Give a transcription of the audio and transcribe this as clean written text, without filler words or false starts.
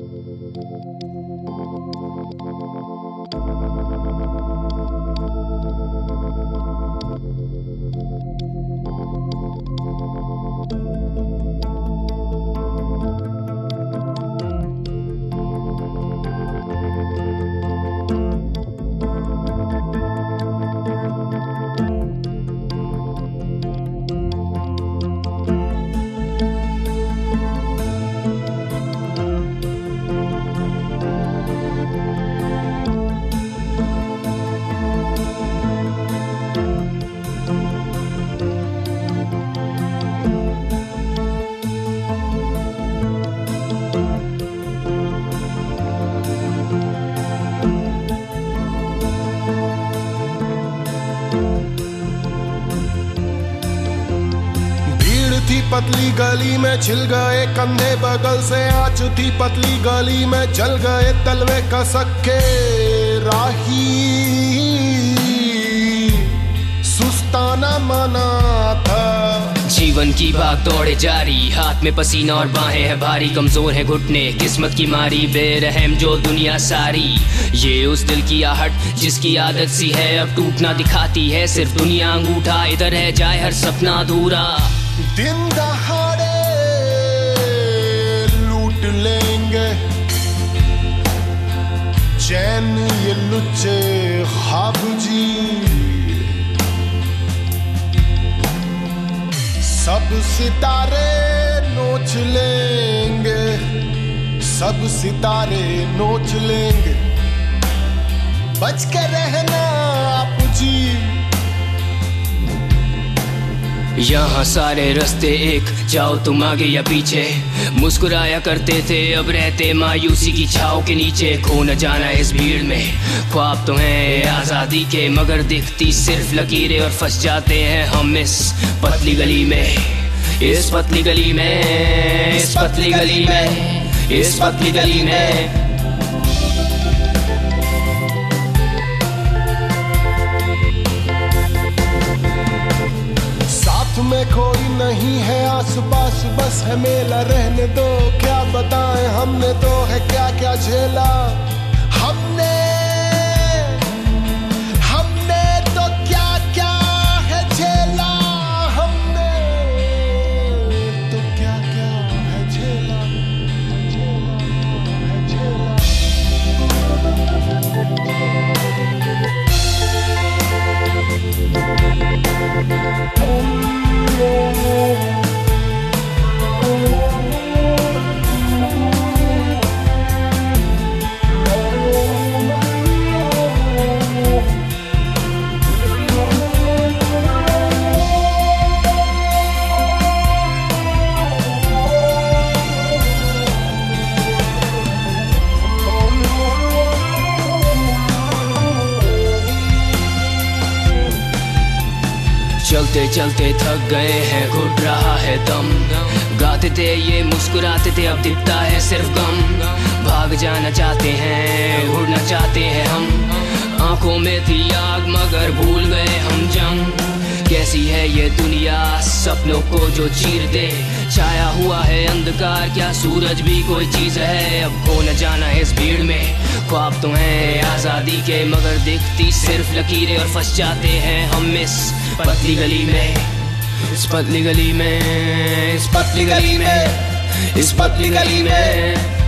पतली गली में छिल गए कंधे, बगल से आँच थी पतली गली में जल गए तलवे कसक के राही। सुस्ताना मना था जीवन की भाग दौड़े जारी, हाथ में पसीना और बाहें हैं भारी, कमजोर है घुटने किस्मत की मारी, बेरहम जो दुनिया सारी। ये उस दिल की आहट जिसकी आदत सी है अब टूटना दिखाती है सिर्फ दुनिया अंगूठा, इधर रह जाए हर सपना अधूरा। दिन दहाड़े लूट लेंगे चैन ये लुच्चे ख्वाब जी, सब सितारे नोच लेंगे, सब सितारे नोच लेंगे, बच के रहना आप जी। यहाँ सारे रास्ते एक, जाओ तुम आगे या पीछे, मुस्कुराया करते थे अब रहते मायूसी की छाव के नीचे। खो न जाना इस भीड़ में, ख्वाब तो हैं आजादी के मगर दिखती सिर्फ लकीरें, और फंस जाते हैं हम इस पतली गली में, इस पतली गली में, इस पतली गली में, इस पतली गली में। में कोई नहीं है आस पास, बस है मेला रहने दो, क्या बताएं हमने तो है क्या क्या झेला। हमने तो क्या क्या है झेला, हमने तो क्या क्या है झेला, चलते चलते थक गए हैं, घुट रहा है दम, गाते थे ये मुस्कुराते थे अब दिखता है सिर्फ गम। भाग जाना चाहते हैं उड़ना चाहते हैं हम, आंखों में थी आग मगर भूल गए हम जंग। कैसी है ये दुनिया सपनों को जो चीर दे, छाया हुआ है अंधकार क्या सूरज भी कोई चीज है। अब खो न जाना इस भीड़ में, ख्वाब तो हैं आजादी के मगर दिखती सिर्फ लकीरें, और फंस जाते हैं हम इस पतली गली में, इस पतली गली में, इस पतली गली में, इस पतली गली में।